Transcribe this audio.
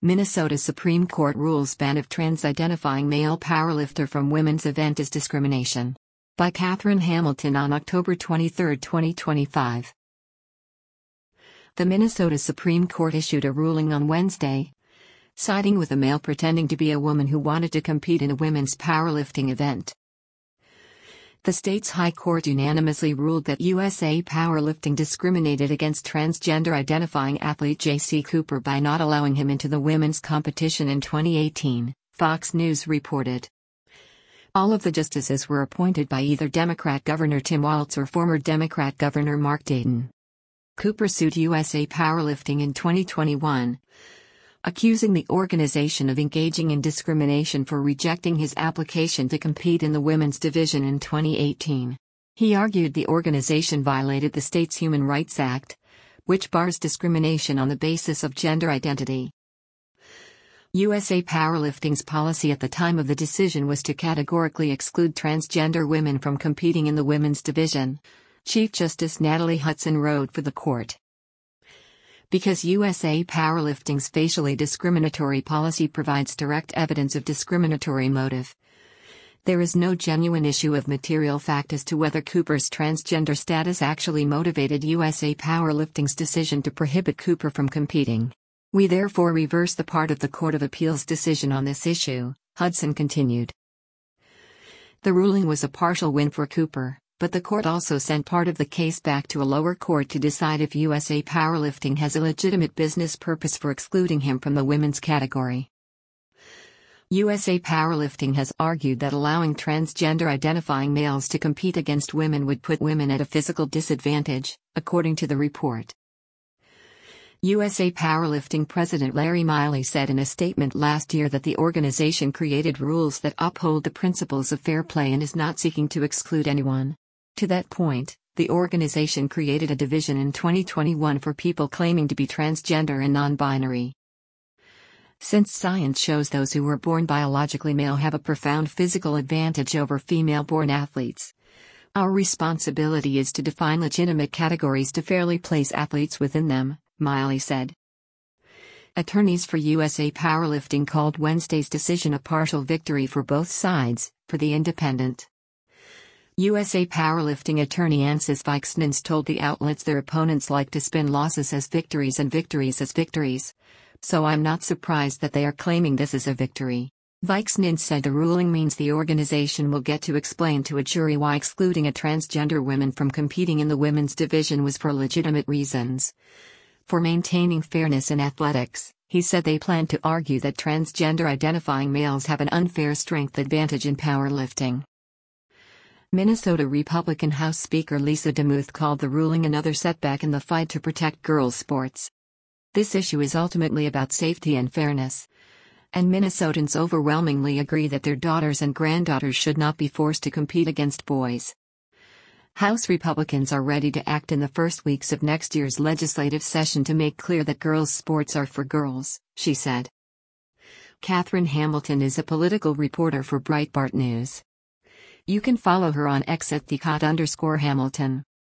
Minnesota Supreme Court rules ban of trans-identifying male powerlifter from women's event is discrimination. By Katherine Hamilton on October 23, 2025. The Minnesota Supreme Court issued a ruling on Wednesday, siding with a male pretending to be a woman who wanted to compete in a women's powerlifting event. The state's High Court unanimously ruled that USA Powerlifting discriminated against transgender-identifying athlete J.C. Cooper by not allowing him into the women's competition in 2018, Fox News reported. All of the justices were appointed by either Democrat Governor Tim Walz or former Democrat Governor Mark Dayton. Cooper sued USA Powerlifting in 2021, accusing the organization of engaging in discrimination for rejecting his application to compete in the women's division in 2018. He argued the organization violated the state's Human Rights Act, which bars discrimination on the basis of gender identity. USA Powerlifting's policy at the time of the decision was to categorically exclude transgender women from competing in the women's division, Chief Justice Natalie Hudson wrote for the court. Because USA Powerlifting's facially discriminatory policy provides direct evidence of discriminatory motive, there is no genuine issue of material fact as to whether Cooper's transgender status actually motivated USA Powerlifting's decision to prohibit Cooper from competing. We therefore reverse the part of the Court of Appeals decision on this issue, Hudson continued. The ruling was a partial win for Cooper, but the court also sent part of the case back to a lower court to decide if USA Powerlifting has a legitimate business purpose for excluding him from the women's category. USA Powerlifting has argued that allowing transgender-identifying males to compete against women would put women at a physical disadvantage, according to the report. USA Powerlifting President Larry Miley said in a statement last year that the organization created rules that uphold the principles of fair play and is not seeking to exclude anyone. To that point, the organization created a division in 2021 for people claiming to be transgender and non-binary. Since science shows those who were born biologically male have a profound physical advantage over female-born athletes, our responsibility is to define legitimate categories to fairly place athletes within them, Miley said. Attorneys for USA Powerlifting called Wednesday's decision a partial victory for both sides, per The Independent. USA Powerlifting attorney Ansis Veixnins told the outlets their opponents like to spin losses as victories and victories as victories, so I'm not surprised that they are claiming this is a victory. Veixnins said the ruling means the organization will get to explain to a jury why excluding a transgender woman from competing in the women's division was for legitimate reasons. For maintaining fairness in athletics, he said they plan to argue that transgender-identifying males have an unfair strength advantage in powerlifting. Minnesota Republican House Speaker Lisa DeMuth called the ruling another setback in the fight to protect girls' sports. This issue is ultimately about safety and fairness, and Minnesotans overwhelmingly agree that their daughters and granddaughters should not be forced to compete against boys. House Republicans are ready to act in the first weeks of next year's legislative session to make clear that girls' sports are for girls, she said. Katherine Hamilton is a political reporter for Breitbart News. You can follow her on X at @Hamilton.